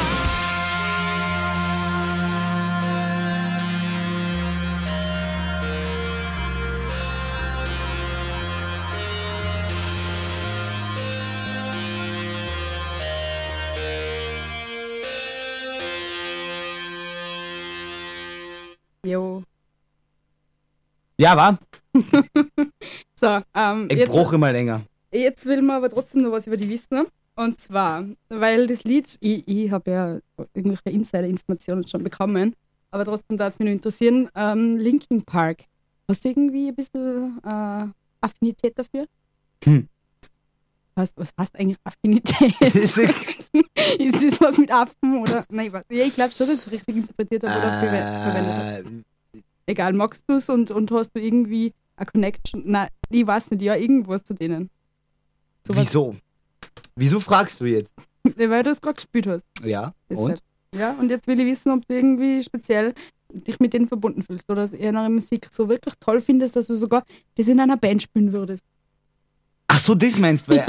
Jo.
Ja, war?
So,
Ich brauche immer länger.
jetzt will man aber trotzdem noch was über die wissen. Und zwar, weil das Lied, ich habe ja irgendwelche Insider-Informationen schon bekommen, aber trotzdem darf es mich noch interessieren. Linkin Park. Hast du irgendwie ein bisschen Affinität dafür? Was heißt eigentlich Affinität? Ist das was mit Affen oder? Nein, ich glaube schon, dass ich es richtig interpretiert habe oder verwendet habe. Egal, magst du es und hast du irgendwie eine Connection? Nein, ich weiß nicht, ja, irgendwas zu denen. Sowas.
Wieso? Wieso fragst du jetzt?
Weil du es gerade gespielt hast.
Ja,
Deshalb.
und?
Ja, und jetzt will ich wissen, ob du irgendwie speziell dich mit denen verbunden fühlst oder ihre Musik so wirklich toll findest, dass du sogar das in einer Band spielen würdest.
Ach so, das meinst du?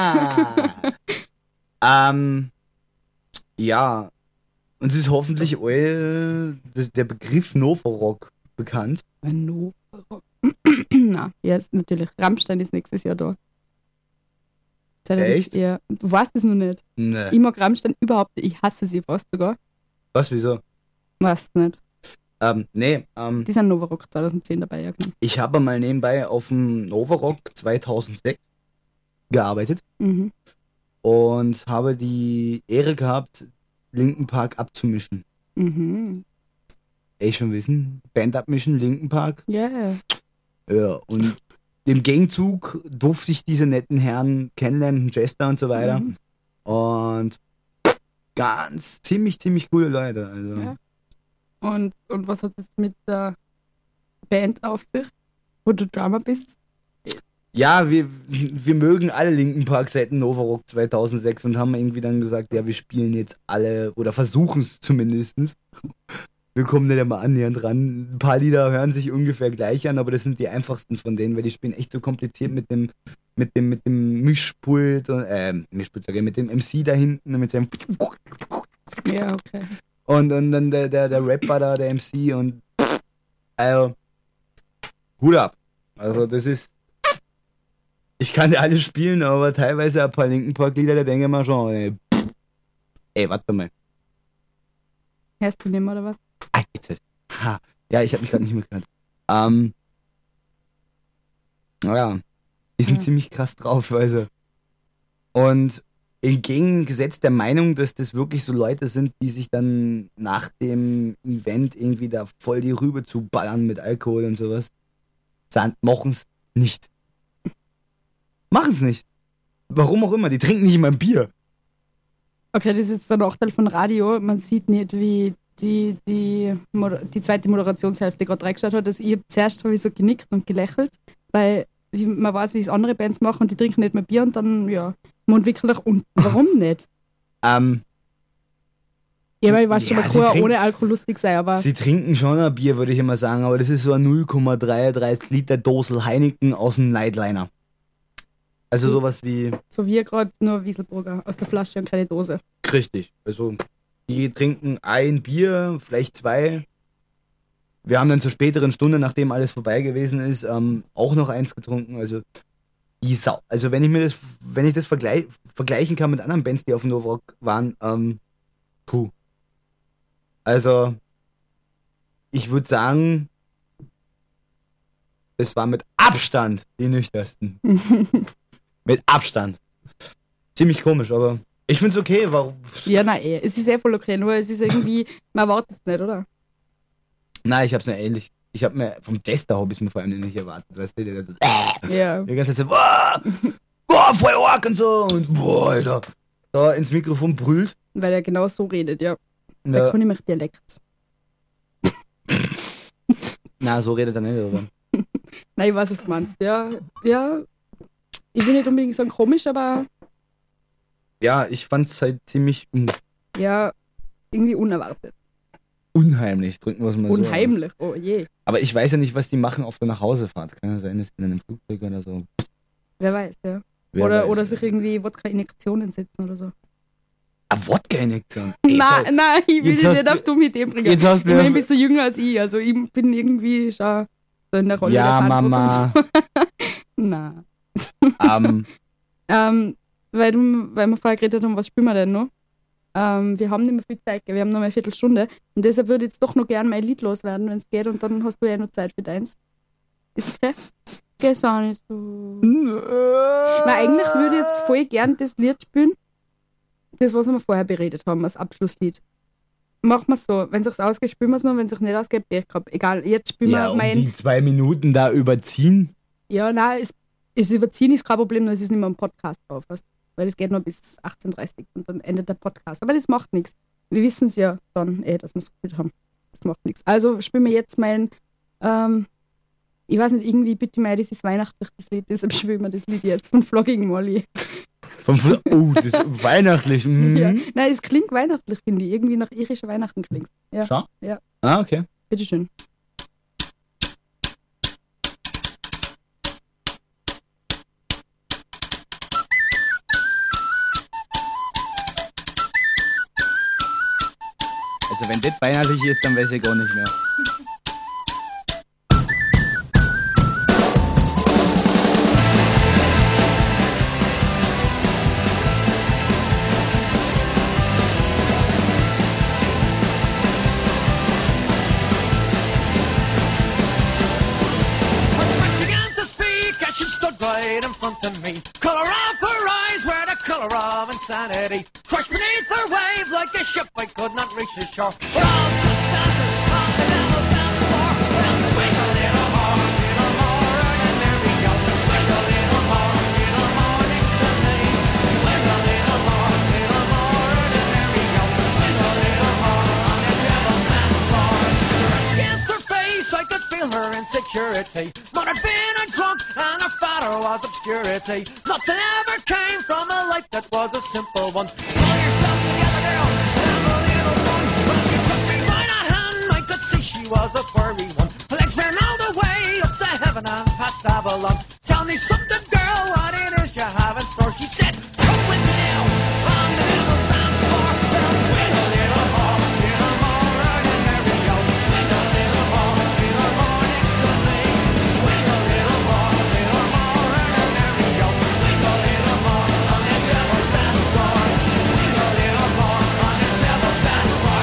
Ja. Uns ist hoffentlich der Begriff Novarock bekannt.
Novarock. Na, ja, ist natürlich. Rammstein ist nächstes Jahr da.
Echt?
Ja, du weißt es noch nicht.
Nee.
Ich mag Rammstein überhaupt nicht. Ich hasse sie fast sogar.
Was, wieso?
Weißt nicht.
Nee,
Die sind Novarock 2010 dabei, ja genau.
ich habe mal nebenbei auf dem Novarock 2006 gearbeitet
Mhm.
und habe die Ehre gehabt, Linkin Park abzumischen.
Mhm.
Schon wissen, Band abmischen, Linkin Park.
Yeah.
Ja, und im Gegenzug durfte ich diese netten Herren kennenlernen, Jester und so weiter.
Mhm.
Und ziemlich coole Leute. Also.
Ja. Und was hat es jetzt mit der Band auf sich, wo du Drummer bist?
Ja, wir mögen alle Linkin Park seit dem Novarock 2006 und haben irgendwie dann gesagt, ja, wir spielen jetzt alle, oder versuchen es zumindest. Wir kommen nicht immer annähernd ran. Ein paar Lieder hören sich ungefähr gleich an, aber das sind die einfachsten von denen, weil die spielen echt so kompliziert mit dem Mischpult und mit dem MC da hinten und mit seinem
Ja, okay.
und dann der Rapper da, der MC und also Hut ab. Also das ist, ich kann die alle spielen, aber teilweise ein paar Linkin Park Lieder, da denke ich mir schon, warte mal.
Hörst du nicht mehr, oder was?
Jetzt. Ha. Ja, ich habe mich gerade nicht mehr gehört. Naja, die sind ziemlich krass drauf, also. Und entgegengesetzt der Meinung, dass das wirklich so Leute sind, die sich dann nach dem Event irgendwie da voll die Rübe zu ballern mit Alkohol und sowas, machen's nicht. Machen's nicht. Warum auch immer, die trinken nicht mal ein Bier.
Okay, das ist der Nachteil von Radio. Man sieht nicht, wie die zweite Moderationshälfte gerade reingeschaut hat. Also ich habe zuerst so genickt und gelächelt, weil man weiß, wie es andere Bands machen und die trinken nicht mehr Bier und dann, ja, man entwickelt auch, und warum nicht? Ja, weil ich weiß schon, man kann ohne Alkohol lustig sein, aber...
Sie trinken schon ein Bier, würde ich immer sagen, aber das ist so ein 0,33 Liter Dosel Heineken aus dem Nightliner. Also sowas wie...
So wie gerade nur Wieselburger aus der Flasche und keine Dose.
Richtig, also die trinken ein Bier, vielleicht zwei. Wir haben dann zur späteren Stunde, nachdem alles vorbei gewesen ist, auch noch eins getrunken. Also also wenn ich das vergleichen kann mit anderen Bands, die auf dem Novarock waren, puh. Also ich würde sagen, es war mit Abstand die nüchternsten. Mit Abstand. Ziemlich komisch, aber ich find's okay. Warum?
Ja, es ist voll okay, nur es ist irgendwie, man erwartet es nicht, oder?
Nein, ich hab's nicht ähnlich. ich habe mir vom Tester habe ich mir vor allem nicht erwartet, weißt du, der so,
Ja.
die ganze Zeit so, boah, voll arg und so und boah, Alter, da ins Mikrofon brüllt.
Weil er genau so redet, ja. Da
Ja.
kann ich mich Dialekt.
Na, so redet er nicht, aber.
Nein, ich weiß, was du meinst. Ja, ich will nicht unbedingt sagen komisch, aber
Ja, ich fand's halt ziemlich
ja, irgendwie unerwartet.
unheimlich, drücken wir es mal so.
Unheimlich, oh je.
Aber ich weiß ja nicht, was die machen auf der Nachhausefahrt. Kann ja sein, dass die in einem Flugzeug oder so.
Wer weiß, ja.
Wer
Oder,
weiß.
oder sich irgendwie Wodka-Injektionen setzen oder so.
Wodka-Injektion.
Nein, ich will
jetzt
dich
hast
nicht
du-
auf dumme Ideen bringen.
jetzt hast du
Ich
mir-
meine, bist du jünger als ich, also ich bin irgendwie schon so in der Rolle
Ja,
der
Mama.
Nein. Weil wir vorher geredet haben, was spielen wir denn noch? Wir haben nicht mehr viel Zeit, wir haben noch mal eine Viertelstunde. Und deshalb würde ich jetzt doch noch gerne mein Lied loswerden, wenn es geht. Und dann hast du ja noch Zeit für deins. Ist okay? Geht auch nicht so. Weil eigentlich würde ich jetzt voll gern das Lied spielen. Das, was wir vorher beredet haben, als Abschlusslied. Machen wir es so. Wenn es sich ausgeht, spielen wir es noch. Wenn es sich nicht ausgeht, Pech gehabt. Egal, jetzt spielen
Ja,
wir
um
mein.
die 2 Minuten da überziehen.
Ja, nein, es überziehen ist kein Problem, nur es ist nicht mehr im Podcast drauf. Weißt? Weil es geht noch bis 18:30 und dann endet der Podcast. Aber das macht nichts. Wir wissen es ja dann dass wir es gut haben. Das macht nichts. Also spielen wir jetzt mein, ich weiß nicht, irgendwie bitte mal, das ist weihnachtlich, das Lied, deshalb spielen wir das Lied jetzt von Flogging Molly.
Oh, das ist weihnachtlich. Mhm.
Ja. Nein, es klingt weihnachtlich, finde ich. Irgendwie nach irischer Weihnachten klingt ja.
Schau.
Ja.
Ah, okay.
Bitteschön.
Also wenn das weihnachtlich ist, dann weiß ich gar nicht mehr.
When the wreck began to speak, as she stood right in front of me. Color of her eyes were the color of insanity. Crushed beneath her wave like a ship I could not reach the shore. We're all just dancers on the devil's dance floor. Well, swing a little more than there we go. Swing a little more next to me. Swing a little more than there we go. Swing a little more on the devil's dance floor. Brushed against her face, I could feel her insecurity. Mother been a drunk and her father was obscurity. Nothing ever came from a life that was a simple one. Pull yourself together, girl, and have a little fun. Well, she took me by the hand, I could see she was a furry one. Her legs ran all the way up to heaven and past Avalon. Tell me something, girl, what it is you have in store. She said, come with me now on the devil's dance floor. Well, swing a little more than there we go. Swing a little more next to me. Swing a little more than there we go. Swing a little more on the devil's dance floor. Swing a little more on the devil's dance floor.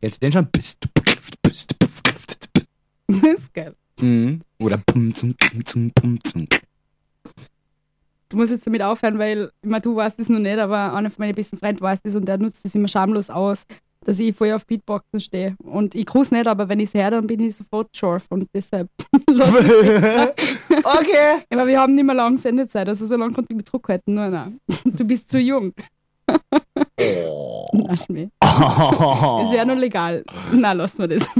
Jetzt den schon.
Das ist geil.
Oder Pumzum.
Du musst jetzt damit aufhören, weil, ich meine, du weißt das noch nicht, aber einer von meinen besten Freunden weiß das und der nutzt das immer schamlos aus, dass ich voll auf Beatboxen stehe. Und ich gruß nicht, aber wenn ich es höre, dann bin ich sofort scharf und deshalb
Okay.
aber wir haben nicht mehr lange Sendezeit, also so lange konnte ich mich zurückhalten. Nein. Du bist zu jung. Nein, Schmäh. Das wäre noch legal. Nein, lassen wir das.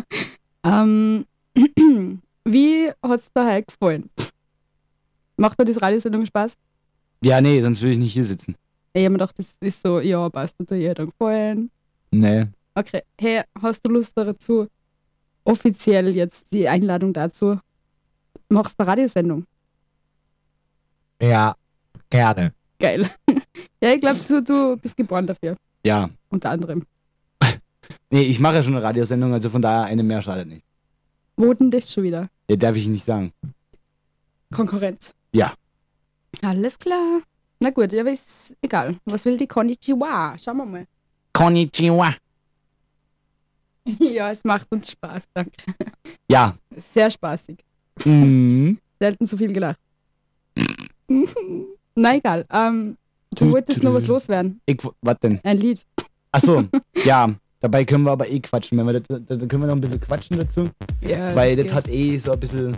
Wie hat es dir heute gefallen? Macht dir das Radiosendung Spaß?
Ja, nee, sonst würde ich nicht hier sitzen.
Ich habe mir gedacht, das ist so, ja, passt natürlich, hat dir gefallen.
Nee.
Okay, hey, hast du Lust dazu, offiziell jetzt die Einladung dazu? Machst du eine Radiosendung?
Ja, gerne.
Geil. Ja, ich glaube, du bist geboren dafür,
Ja.
unter anderem.
Nee, ich mache ja schon eine Radiosendung, also von daher eine mehr schadet nicht.
Wo denn das schon wieder?
Ja, darf ich nicht sagen.
Konkurrenz.
Ja.
Alles klar. Na gut, ja, aber ist egal. Was will die Konnichiwa? Schauen wir mal.
Konnichiwa.
Ja, es macht uns Spaß, danke.
Ja.
Sehr spaßig.
Mhm.
Selten so viel gelacht. Na egal. Du wolltest noch was loswerden.
Was denn?
Ein Lied.
Achso, ja. Dabei können wir aber eh quatschen. Wenn wir da können wir noch ein bisschen quatschen dazu.
Ja,
weil das
geht.
hat eh so ein bisschen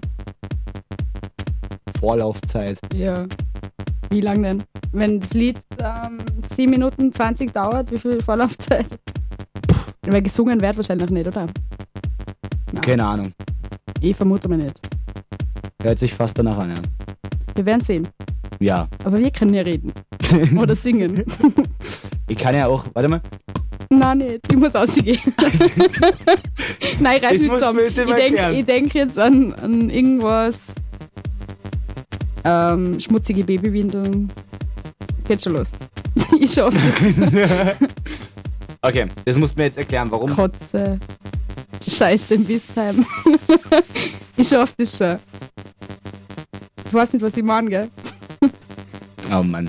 Vorlaufzeit.
Ja. Wie lang denn? Wenn das Lied 7 Minuten 20 dauert, wie viel Vorlaufzeit? Weil gesungen wird wahrscheinlich nicht, oder? Nein.
Keine Ahnung.
Ich vermute mal nicht.
Hört sich fast danach an, ja.
Wir werden sehen.
Ja.
Aber wir können ja reden. Oder singen.
Ich kann ja auch, warte mal.
Nein, nicht. Ich muss ausgehen. Nein, ich reiß
Das
nicht
musst du
zusammen.
mir jetzt immer erklären.
Ich denk jetzt an irgendwas. Schmutzige Babywindeln. Geht schon los. Ich schaff das.
Okay, das musst du mir jetzt erklären, warum.
Kotze. Scheiße im Bistheim. Ich schaff das schon. Du weißt nicht, was ich meine, gell?
Oh Mann.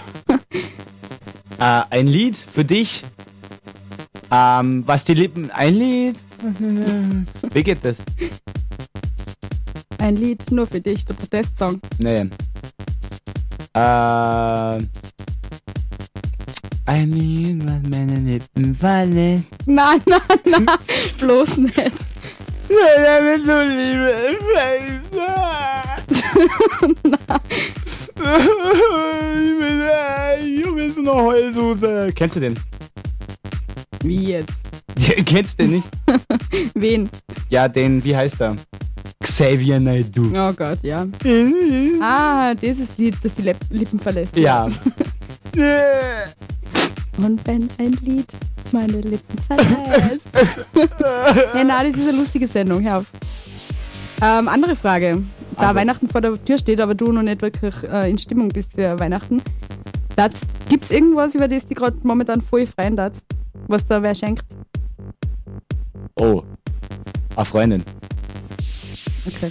Ein Lied für dich. Was die Lippen. Ein Lied. Wie geht das?
Ein Lied nur für dich, der Protestsong.
Nee. Ein Lied, was meine Lippen fallen.
Nein, bloß nicht.
Damit du Liebe Ich bin so eine Heulsuse. Kennst du den?
Wie jetzt?
Ja, kennst du den nicht?
Wen?
Ja, den, wie heißt er? Xavier Naidoo.
Oh Gott, ja. Dieses Lied, das die Lippen verlässt.
Ja.
Und wenn ein Lied meine Lippen verlässt. Ja, nein, das ist eine lustige Sendung, hör auf. Andere Frage. Da
Also.
Weihnachten vor der Tür steht, aber du noch nicht wirklich in Stimmung bist für Weihnachten. Gibt es irgendwas, über das du gerade momentan voll freuen darfst, was da wer schenkt?
Oh. Eine Freundin.
Okay.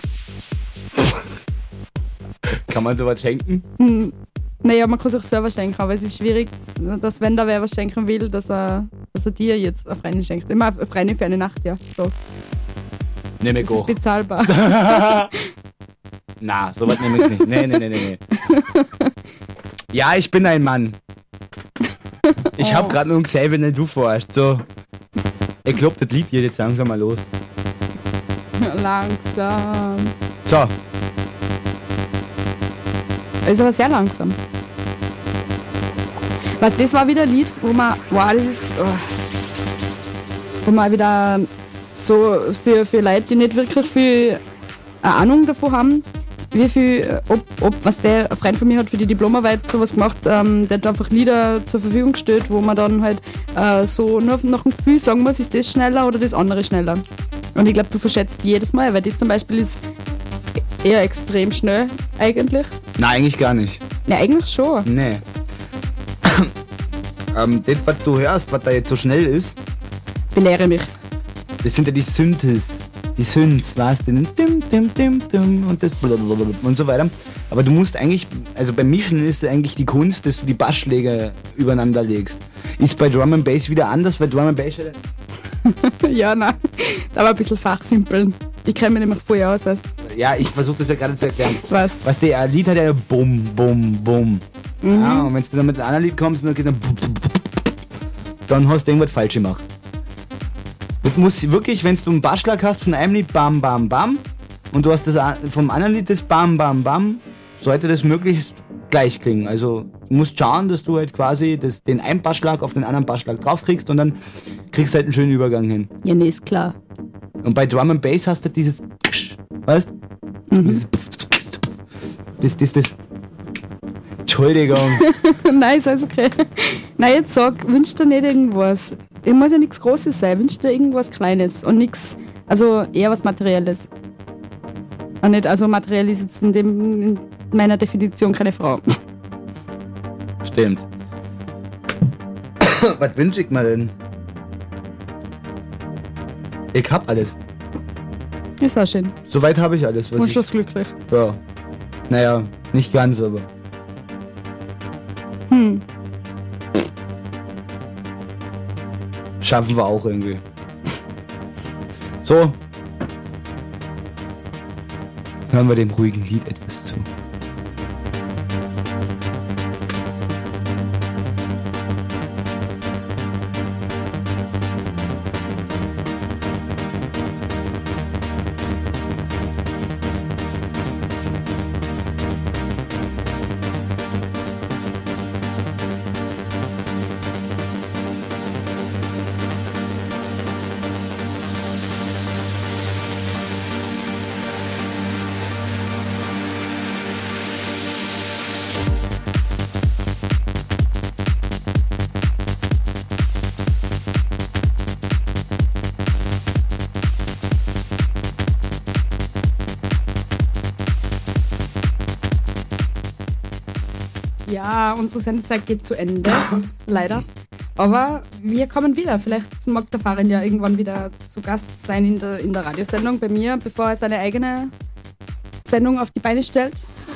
Kann man sowas schenken?
Naja, man kann sich selber schenken, aber es ist schwierig, dass wenn da wer was schenken will, dass er dir jetzt eine Freundin schenkt. Immer eine Freundin für eine Nacht, ja. So.
Nehme ich
Das ist
auch.
bezahlbar.
Na, sowas nehme ich nicht. Nee. Ja, ich bin ein Mann. Ich hab grad nur gesehen, wenn du vorhast. So. Ich glaub, das Lied geht jetzt langsam mal los.
Langsam.
So.
Ist aber sehr langsam. Was, das war wieder ein Lied, wo man, wo man wieder so für Leute, die nicht wirklich viel Ahnung davon haben, wie viel, was der ein Freund von mir hat für die Diplomarbeit sowas gemacht, der hat einfach Lieder zur Verfügung gestellt, wo man dann halt so nur nach dem Gefühl sagen muss, ist das schneller oder das andere schneller. Und ich glaube, du verschätzt jedes Mal, weil das zum Beispiel ist eher extrem schnell eigentlich.
Nein, eigentlich gar nicht.
Ja, eigentlich schon.
Nee. Das, was du hörst, was da jetzt so schnell ist,
Belehre mich.
das sind ja die Synthes. Die Synths, weißt du? Und das und so weiter. Aber du musst eigentlich, also beim Mischen ist eigentlich die Kunst, dass du die Bassschläge übereinander legst. Ist bei Drum and Bass wieder anders, weil Drum and Bass
Ja, nein. Da war ein bisschen fachsimpeln. Ich kenne mich nämlich voll aus, weißt
Ja, ich versuche das ja gerade zu erklären.
du? Weißt
Was der Lied hat ja Bum, Bum, Bum. Ja, und wenn du dann mit einem anderen Lied kommst, dann geht dann hast du irgendwas falsch gemacht. Du musst wirklich, wenn du einen Bassschlag hast von einem Lied Bam, Bam, Bam und du hast das vom anderen Lied das Bam, Bam, Bam, sollte das möglichst gleich klingen. Also du musst schauen, dass du halt quasi den einen Bassschlag auf den anderen Bassschlag draufkriegst und dann kriegst du halt einen schönen Übergang hin.
Ja, nee, ist klar.
Und bei Drum and Bass hast du dieses, weißt du? Das. Entschuldigung.
Nein, ist alles okay. Nein, jetzt sag, wünsch dir nicht irgendwas. Es muss ja nichts Großes sein. Wünsch dir irgendwas Kleines und nichts, also eher was Materielles. Und nicht, also materiell ist jetzt in meiner Definition keine Frau.
Stimmt. Was wünsche ich mir denn? Ich hab alles.
Ist auch schön.
Soweit habe ich alles, was
Und
ich...
schlussglücklich.
Ja. Naja, nicht ganz, aber... Schaffen wir auch irgendwie. So. Hören wir dem ruhigen Lied etwas zu.
Ja, unsere Sendezeit geht zu Ende, leider. Aber wir kommen wieder. Vielleicht mag der Farin ja irgendwann wieder zu Gast sein in der Radiosendung bei mir, bevor er seine eigene Sendung auf die Beine stellt.